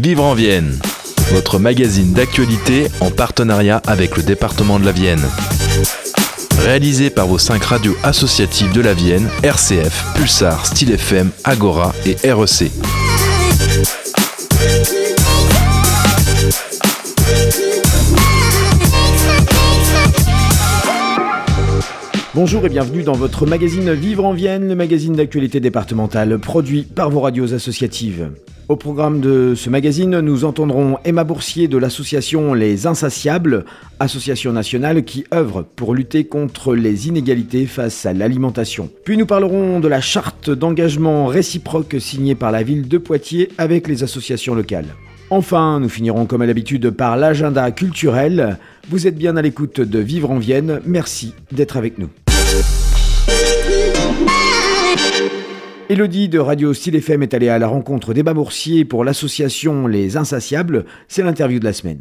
Vivre en Vienne, votre magazine d'actualité en partenariat avec le département de la Vienne. Réalisé par vos 5 radios associatives de la Vienne, RCF, Pulsar, Style FM, Agora et REC. Bonjour et bienvenue dans votre magazine Vivre en Vienne, le magazine d'actualité départementale produit par vos radios associatives. Au programme de ce magazine, nous entendrons Emma Boursier de l'association Les Insatiables, association nationale qui œuvre pour lutter contre les inégalités face à l'alimentation. Puis nous parlerons de la charte d'engagement réciproque signée par la ville de Poitiers avec les associations locales. Enfin, nous finirons comme à l'habitude par l'agenda culturel. Vous êtes bien à l'écoute de Vivre en Vienne, merci d'être avec nous. Élodie de Radio Style FM est allée à la rencontre d'Emma Boursier pour l'association Les Insatiables. C'est l'interview de la semaine.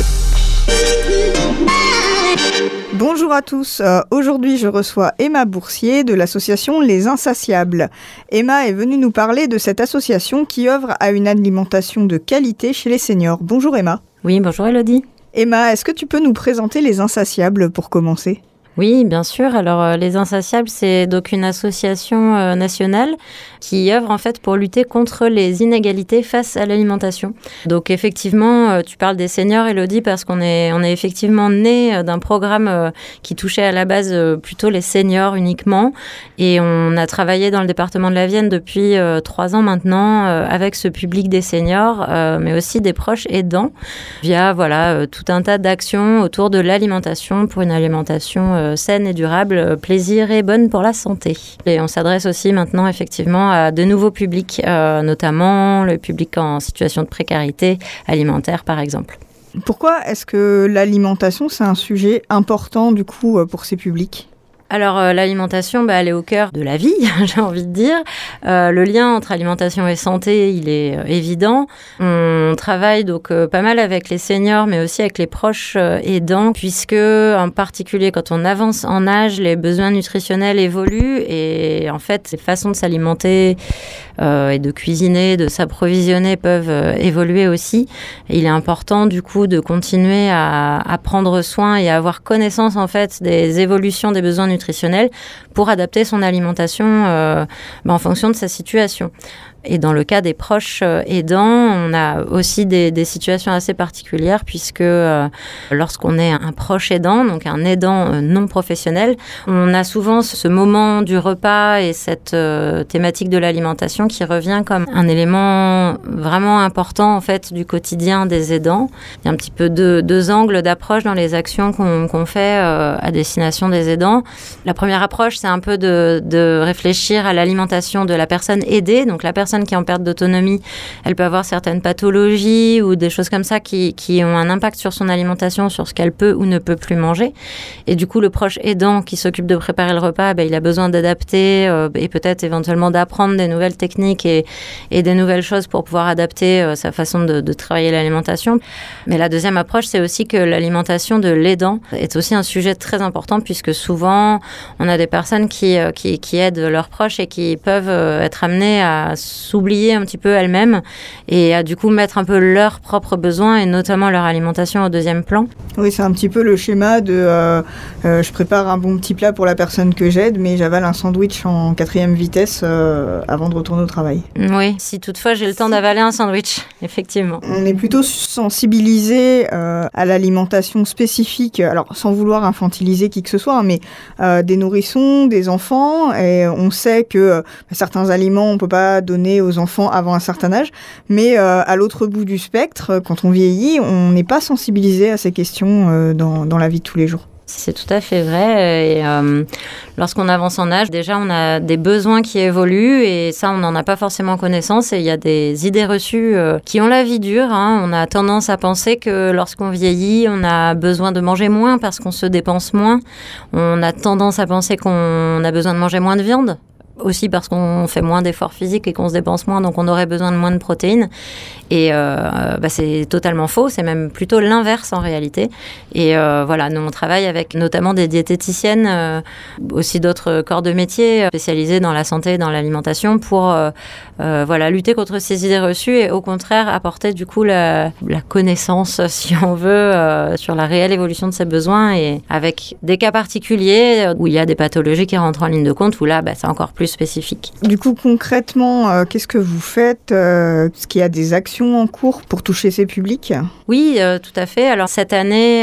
Bonjour à tous, aujourd'hui je reçois Emma Boursier de l'association Les Insatiables. Emma est venue nous parler de cette association qui œuvre à une alimentation de qualité chez les seniors. Bonjour Emma. Oui, bonjour Élodie. Emma, est-ce que tu peux nous présenter Les Insatiables pour commencer ? Oui, bien sûr. Alors, Les Insatiables, c'est donc une association nationale qui œuvre en fait pour lutter contre les inégalités face à l'alimentation. Donc, effectivement, tu parles des seniors, Élodie, parce qu'on est effectivement né d'un programme qui touchait à la base plutôt les seniors uniquement. Et on a travaillé dans le département de la Vienne depuis 3 ans maintenant avec ce public des seniors, mais aussi des proches aidants, via tout un tas d'actions autour de l'alimentation pour une alimentation saine et durable, plaisir et bonne pour la santé. Et on s'adresse aussi maintenant effectivement à de nouveaux publics, notamment le public en situation de précarité alimentaire par exemple. Pourquoi est-ce que l'alimentation c'est un sujet important du coup pour ces publics ? Alors, l'alimentation, elle est au cœur de la vie, j'ai envie de dire. Le lien entre alimentation et santé, il est évident. On travaille donc pas mal avec les seniors, mais aussi avec les proches aidants, puisque, en particulier, quand on avance en âge, les besoins nutritionnels évoluent et, en fait, les façons de s'alimenter et de cuisiner, de s'approvisionner peuvent évoluer aussi. Et il est important, du coup, de continuer à prendre soin et à avoir connaissance, en fait, des évolutions des besoins nutritionnel pour adapter son alimentation en fonction de sa situation. Et dans le cas des proches aidants, on a aussi des situations assez particulières puisque lorsqu'on est un proche aidant, donc un aidant non professionnel, on a souvent ce moment du repas et cette thématique de l'alimentation qui revient comme un élément vraiment important en fait du quotidien des aidants. Il y a un petit peu deux angles d'approche dans les actions qu'on fait à destination des aidants. La première approche, c'est un peu de réfléchir à l'alimentation de la personne aidée, donc la personne qui est en perte d'autonomie, elle peut avoir certaines pathologies ou des choses comme ça qui ont un impact sur son alimentation, sur ce qu'elle peut ou ne peut plus manger. Et du coup, le proche aidant qui s'occupe de préparer le repas, il a besoin d'adapter et peut-être éventuellement d'apprendre des nouvelles techniques et des nouvelles choses pour pouvoir adapter sa façon de travailler l'alimentation. Mais la deuxième approche, c'est aussi que l'alimentation de l'aidant est aussi un sujet très important puisque souvent, on a des personnes qui aident leurs proches et qui peuvent être amenées à s'oublier un petit peu elles-mêmes et à du coup mettre un peu leurs propres besoins et notamment leur alimentation au deuxième plan. Oui, c'est un petit peu le schéma de je prépare un bon petit plat pour la personne que j'aide, mais j'avale un sandwich en 4e vitesse avant de retourner au travail. Oui, si toutefois j'ai le temps d'avaler un sandwich, effectivement. On est plutôt sensibilisé à l'alimentation spécifique, alors sans vouloir infantiliser qui que ce soit, mais des nourrissons, des enfants, et on sait que certains aliments on peut pas donner aux enfants avant un certain âge, mais à l'autre bout du spectre, quand on vieillit, on n'est pas sensibilisé à ces questions dans la vie de tous les jours. C'est tout à fait vrai. Et lorsqu'on avance en âge, déjà, on a des besoins qui évoluent et ça, on n'en a pas forcément connaissance. Et il y a des idées reçues qui ont la vie dure. On a tendance à penser que lorsqu'on vieillit, on a besoin de manger moins parce qu'on se dépense moins. On a tendance à penser qu'on a besoin de manger moins de viande aussi parce qu'on fait moins d'efforts physiques et qu'on se dépense moins, donc on aurait besoin de moins de protéines. Et c'est totalement faux, c'est même plutôt l'inverse en réalité. Et voilà, nous on travaille avec notamment des diététiciennes, aussi d'autres corps de métier spécialisés dans la santé et dans l'alimentation pour lutter contre ces idées reçues et au contraire apporter du coup la connaissance, si on veut, sur la réelle évolution de ces besoins, et avec des cas particuliers où il y a des pathologies qui rentrent en ligne de compte, où là c'est encore plus spécifique. Du coup concrètement, qu'est-ce que vous faites? Est-ce qu'il y a des actions en cours pour toucher ces publics? Oui, tout à fait. Alors cette année,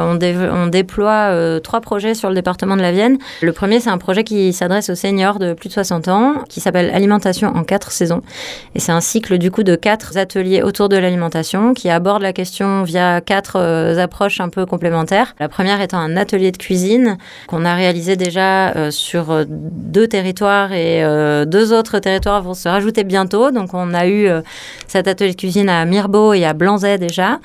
on déploie 3 projets sur le département de la Vienne. Le premier, c'est un projet qui s'adresse aux seniors de plus de 60 ans, qui s'appelle Alimentation en 4 saisons. Et c'est un cycle du coup de 4 ateliers autour de l'alimentation qui aborde la question via 4 approches un peu complémentaires. La première étant un atelier de cuisine qu'on a réalisé déjà sur 2 territoires, et 2 autres territoires vont se rajouter bientôt. Donc on a eu cet atelier de cuisine à Mirebeau et à Blanzey déjà,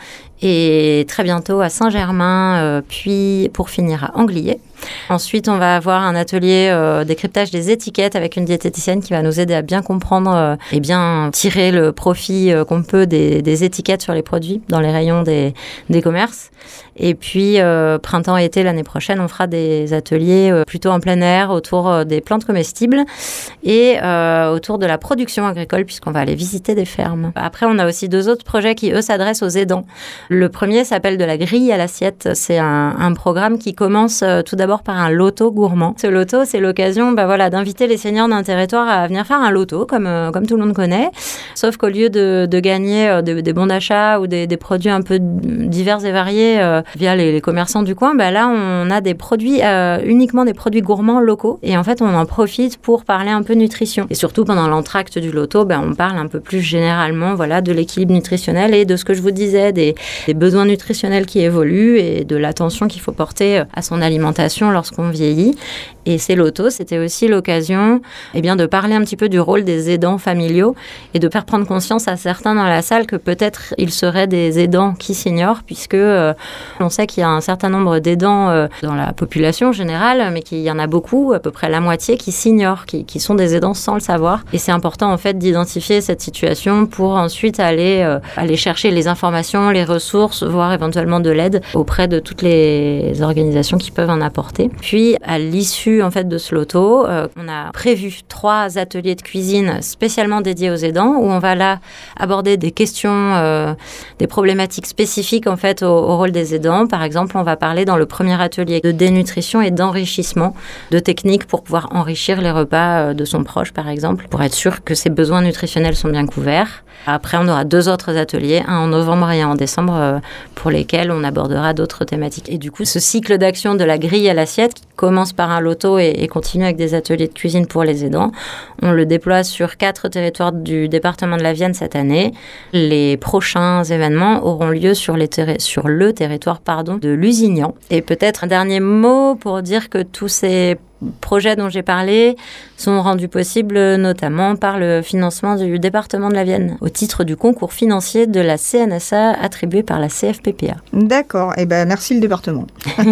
et très bientôt à Saint-Germain, puis pour finir à Anglier. Ensuite, on va avoir un atelier décryptage des étiquettes avec une diététicienne qui va nous aider à bien comprendre et bien tirer le profit qu'on peut des étiquettes sur les produits dans les rayons des commerces. Et puis, printemps-été l'année prochaine, on fera des ateliers plutôt en plein air autour des plantes comestibles et autour de la production agricole, puisqu'on va aller visiter des fermes. Après, on a aussi 2 autres projets qui, eux, s'adressent aux aidants. Le premier s'appelle de la grille à l'assiette. C'est un programme qui commence tout d'abord par un loto gourmand. Ce loto, c'est l'occasion d'inviter les seniors d'un territoire à venir faire un loto, comme tout le monde connaît. Sauf qu'au lieu de gagner des bons d'achat ou des produits un peu divers et variés via les commerçants du coin, là, on a des produits, uniquement des produits gourmands locaux. Et en fait, on en profite pour parler un peu nutrition. Et surtout, pendant l'entracte du loto, on parle un peu plus généralement de l'équilibre nutritionnel et de ce que je vous disais, des besoins nutritionnels qui évoluent et de l'attention qu'il faut porter à son alimentation lorsqu'on vieillit. Et ces lotos, c'était aussi l'occasion de parler un petit peu du rôle des aidants familiaux et de faire prendre conscience à certains dans la salle que peut-être ils seraient des aidants qui s'ignorent, puisque on sait qu'il y a un certain nombre d'aidants dans la population générale, mais qu'il y en a beaucoup, à peu près la moitié, qui s'ignorent, qui sont des aidants sans le savoir. Et c'est important en fait d'identifier cette situation pour ensuite aller chercher les informations, les ressources, voire éventuellement de l'aide auprès de toutes les organisations qui peuvent en apporter. Puis à l'issue en fait de ce loto, on a prévu 3 ateliers de cuisine spécialement dédiés aux aidants, où on va là aborder des questions, des problématiques spécifiques en fait au rôle des aidants. Par exemple, on va parler dans le premier atelier de dénutrition et d'enrichissement, de techniques pour pouvoir enrichir les repas de son proche, par exemple, pour être sûr que ses besoins nutritionnels sont bien couverts. Après, on aura 2 autres ateliers, un en novembre et un en décembre, pour lesquels on abordera d'autres thématiques. Et du coup, ce cycle d'action de la grille à l'assiette, qui commence par un loto et continue avec des ateliers de cuisine pour les aidants, on le déploie sur 4 territoires du département de la Vienne cette année. Les prochains événements auront lieu sur le territoire de Lusignan. Et peut-être un dernier mot pour dire que tous ces projets dont j'ai parlé sont rendus possibles notamment par le financement du département de la Vienne au titre du concours financier de la CNSA attribué par la CFPPA. D'accord, merci le département.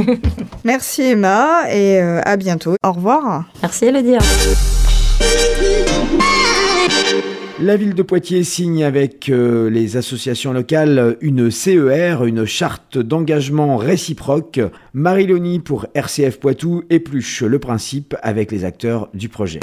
Merci Emma et à bientôt. Au revoir. Merci Elodie. La ville de Poitiers signe avec les associations locales une CER, une charte d'engagement réciproque. Marie-Léonie pour RCF Poitou épluche le principe avec les acteurs du projet.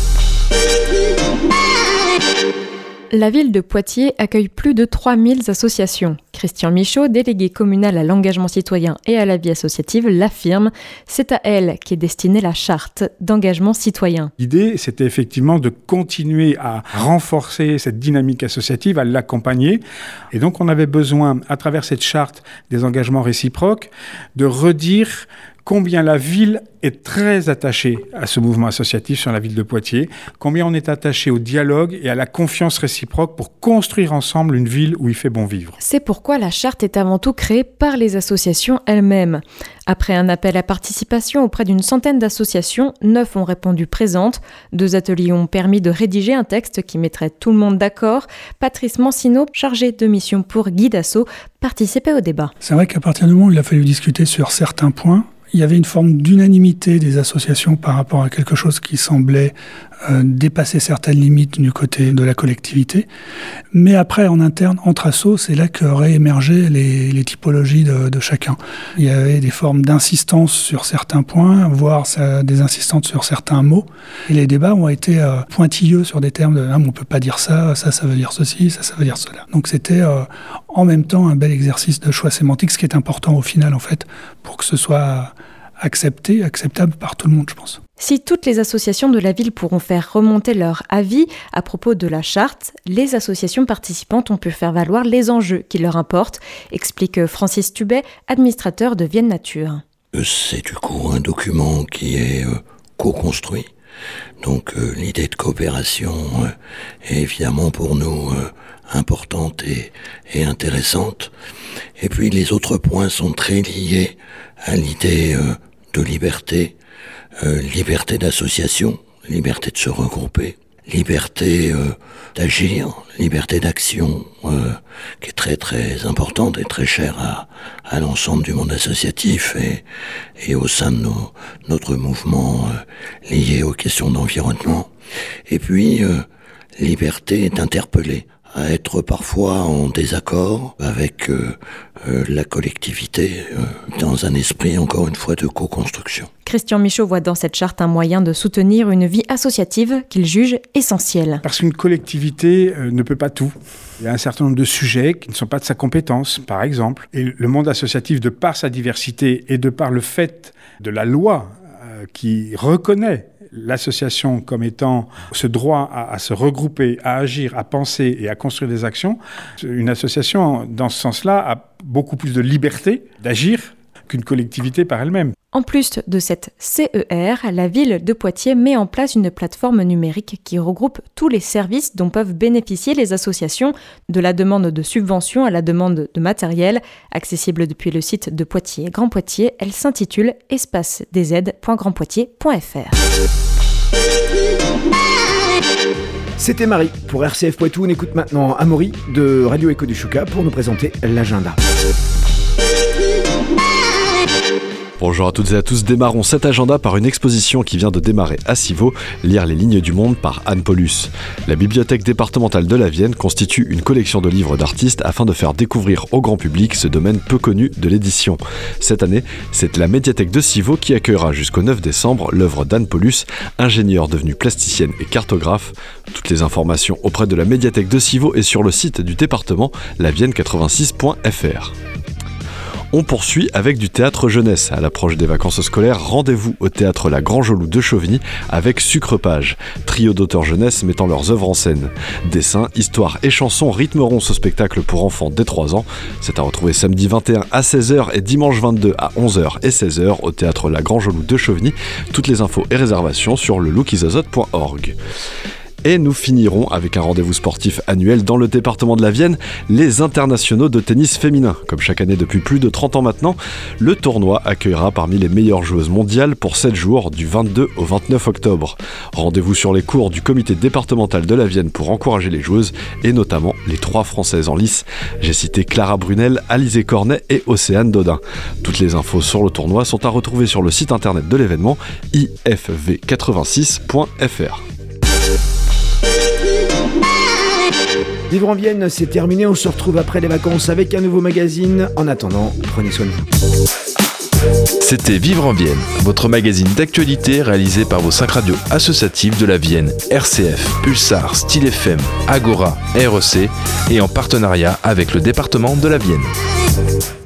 La ville de Poitiers accueille plus de 3000 associations. Christian Michaud, délégué communal à l'engagement citoyen et à la vie associative, l'affirme. C'est à elle qu'est destinée la charte d'engagement citoyen. L'idée, c'était effectivement de continuer à renforcer cette dynamique associative, à l'accompagner. Et donc, on avait besoin, à travers cette charte des engagements réciproques, de redire combien la ville est très attachée à ce mouvement associatif sur la ville de Poitiers, combien on est attaché au dialogue et à la confiance réciproque pour construire ensemble une ville où il fait bon vivre. C'est pourquoi la charte est avant tout créée par les associations elles-mêmes. Après un appel à participation auprès d'une centaine d'associations, 9 ont répondu présentes. 2 ateliers ont permis de rédiger un texte qui mettrait tout le monde d'accord. Patrice Mancino, chargé de mission pour Guidasso, participait au débat. C'est vrai qu'à partir du moment où il a fallu discuter sur certains points, il y avait une forme d'unanimité des associations par rapport à quelque chose qui semblait dépasser certaines limites du côté de la collectivité. Mais après, en interne, entre assos, c'est là qu'auraient émergé les typologies de chacun. Il y avait des formes d'insistance sur certains points, voire des insistances sur certains mots. Et les débats ont été pointilleux sur des termes de « on ne peut pas dire ça, ça veut dire ceci, ça veut dire cela ». Donc c'était en même temps un bel exercice de choix sémantique, ce qui est important au final, en fait, pour que ce soit acceptable par tout le monde, je pense. Si toutes les associations de la ville pourront faire remonter leur avis à propos de la charte, les associations participantes ont pu faire valoir les enjeux qui leur importent, explique Francis Tubet, administrateur de Vienne Nature. C'est du coup un document qui est co-construit. Donc l'idée de coopération est évidemment pour nous importante et intéressante. Et puis les autres points sont très liés à l'idée de liberté, liberté d'association, liberté de se regrouper, liberté d'agir, liberté d'action, qui est très très importante et très chère à l'ensemble du monde associatif et au sein de notre mouvement lié aux questions d'environnement. Et puis liberté d'interpeller, à être parfois en désaccord avec la collectivité, dans un esprit, encore une fois, de co-construction. Christian Michaud voit dans cette charte un moyen de soutenir une vie associative qu'il juge essentielle. Parce qu'une collectivité ne peut pas tout. Il y a un certain nombre de sujets qui ne sont pas de sa compétence, par exemple. Et le monde associatif, de par sa diversité et de par le fait de la loi qui reconnaît l'association comme étant ce droit à se regrouper, à agir, à penser et à construire des actions, une association, dans ce sens-là, a beaucoup plus de liberté d'agir qu'une collectivité par elle-même. En plus de cette CER, la ville de Poitiers met en place une plateforme numérique qui regroupe tous les services dont peuvent bénéficier les associations, de la demande de subventions à la demande de matériel. Accessible depuis le site de Poitiers Grand Poitiers, elle s'intitule espacedz.grandpoitiers.fr. C'était Marie pour RCF Poitou. On écoute maintenant Amaury de Radio Écho du Chouca pour nous présenter l'agenda. Bonjour à toutes et à tous, démarrons cet agenda par une exposition qui vient de démarrer à Civaux, Lire les lignes du monde par Anne Paulus. La bibliothèque départementale de la Vienne constitue une collection de livres d'artistes afin de faire découvrir au grand public ce domaine peu connu de l'édition. Cette année, c'est la médiathèque de Civaux qui accueillera jusqu'au 9 décembre l'œuvre d'Anne Paulus, ingénieure devenue plasticienne et cartographe. Toutes les informations auprès de la médiathèque de Civaux et sur le site du département, lavienne86.fr. On poursuit avec du théâtre jeunesse. À l'approche des vacances scolaires, rendez-vous au théâtre La Grange-au-Loup de Chauvigny avec Sucre-Page, trio d'auteurs jeunesse mettant leurs œuvres en scène. Dessins, histoires et chansons rythmeront ce spectacle pour enfants dès 3 ans. C'est à retrouver samedi 21 à 16h et dimanche 22 à 11h et 16h au théâtre La Grange-au-Loup de Chauvigny. Toutes les infos et réservations sur lelouquisazote.org. Et nous finirons avec un rendez-vous sportif annuel dans le département de la Vienne, les internationaux de tennis féminin. Comme chaque année depuis plus de 30 ans maintenant, le tournoi accueillera parmi les meilleures joueuses mondiales pour 7 jours du 22 au 29 octobre. Rendez-vous sur les cours du comité départemental de la Vienne pour encourager les joueuses et notamment les 3 françaises en lice. J'ai cité Clara Brunel, Alizé Cornet et Océane Dodin. Toutes les infos sur le tournoi sont à retrouver sur le site internet de l'événement ifv86.fr. Vivre en Vienne, c'est terminé. On se retrouve après les vacances avec un nouveau magazine. En attendant, prenez soin de vous. C'était Vivre en Vienne, votre magazine d'actualité réalisé par vos 5 radios associatives de la Vienne, RCF, Pulsar, Style FM, Agora, REC et en partenariat avec le département de la Vienne.